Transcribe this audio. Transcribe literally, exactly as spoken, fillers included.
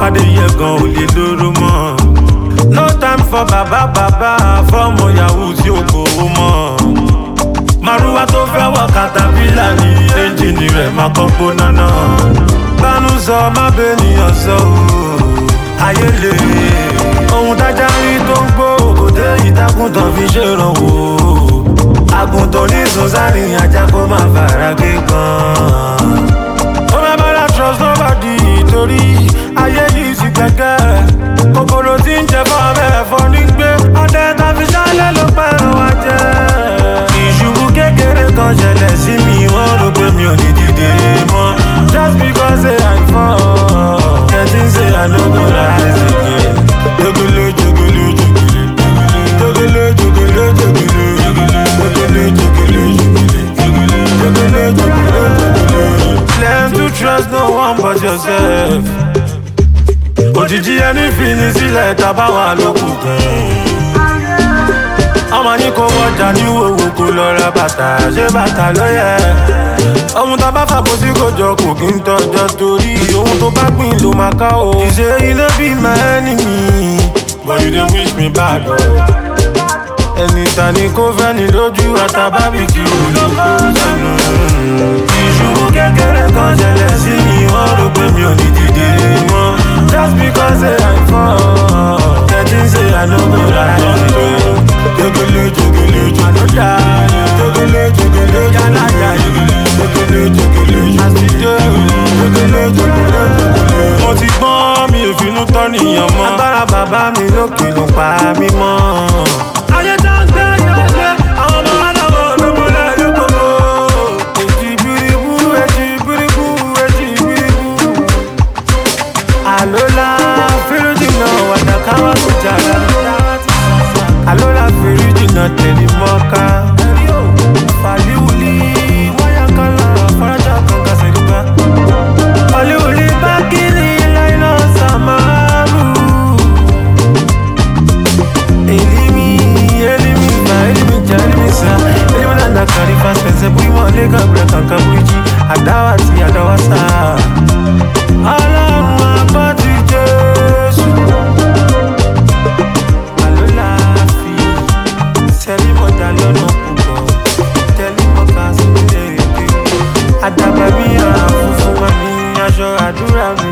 pàdé yẹ gan ò lè lóró mọ́. No time for bàbá bàbá fọ́ọ̀mù yahoo tí ó gbowó mọ́. Màrúwá tó fẹ́ wọ katapila ní ẹ́ńjìnì rẹ̀ máa kọ́ gbóná náà. Bánú sọ má bẹ́nìyàn sọ ooo, ayé lè. Ohun tájá rí tó ń gbó òkòtẹ́ ìtàkùntàn fi ṣèrànwọ́. Àgùntàn ní sọ́sárì ajá kó má fara gé gan. Ó má bára trust nobody torí ayé yìí sì gẹ́gẹ́. Kòkòrò tí ń jẹ fọ́ bẹ́ẹ̀ fọ́ ní gbé. Ọdẹ tá fi ṣálẹ̀ ló pẹ̀rọ wá jẹ́. Ìṣubú kékeré kan ṣẹlẹ̀ sí mi, wọ́n rò pé mi ò ní dìde mọ́. Just because say I fall, getting say I no go rise again. Jogolo jogolo jogolo jogolo jogolo jogolo jogolo jogolo jogolo jogolo jogolo. Learn to trust no one but yourself. Òjijì ẹni fi ní sílẹ̀ tábà wà lókùnkùn. Ọmọ ní kò wọjà ní owó kò lọ ra bàtà, ṣé bàtà ló yẹ? Ohun tá bá fàbọ̀ sí kò jọ kò kí ń tọ́jọ́ torí ohun tó bá gbìn ló máa ká o. Ìṣe ilé bí my enemy, but you dey wish me bad o. Ẹni ta ni kò fẹ́ ni lójú àtàbábìkì olóko sẹ́nu. Ìṣubú kékeré kan ṣẹlẹ̀ sí mi, wọ́n rò pé mi ò ní dìde mọ́. Just because say I fall, getting say I no go rise again. Jogolo jogolo jogolo jogolo jogolo jalaya jogolo jogolo jogolo jogolo jogolo. Mo ti gbọ́n mi ò finú tọ́ nìyàn mọ́. Agbára bàbá mi lókè ló pa mí mọ́. Ayé tá ń gbé yóò gbé àwọn ọmọ aláwọ̀ olómọlẹ̀ yóò gbogbo. Èjì biribu èjì biribu èjì biribu. Àlólà fírújìnà wàdàkáwà kò jàrá. Àlólà fírújìnà tẹ̀lé mọ́ká. Fàlíwùlì wáyàkálà farajà kankan sẹ̀dúgá. Fàlíwùlì bákìlì láìná sàmárù. Elimi elimi fa elimi ja elimi sa. Elimi nana kari fast pẹ̀sẹ̀ bú ìmọ̀ lẹ́gàn bẹ̀rẹ̀ kankan búrìjì. Àdáwà tí àdáwà sá. Ọlọ́run àbọ̀ ti Jésù. Àlólà fi sẹ́lí mọ̀dá lọ́nà púpọ̀. Tẹ́lí mọ̀ká sí ilé èké. Àdàbà bí ara funfun wà ní aṣọ àdúrà mi.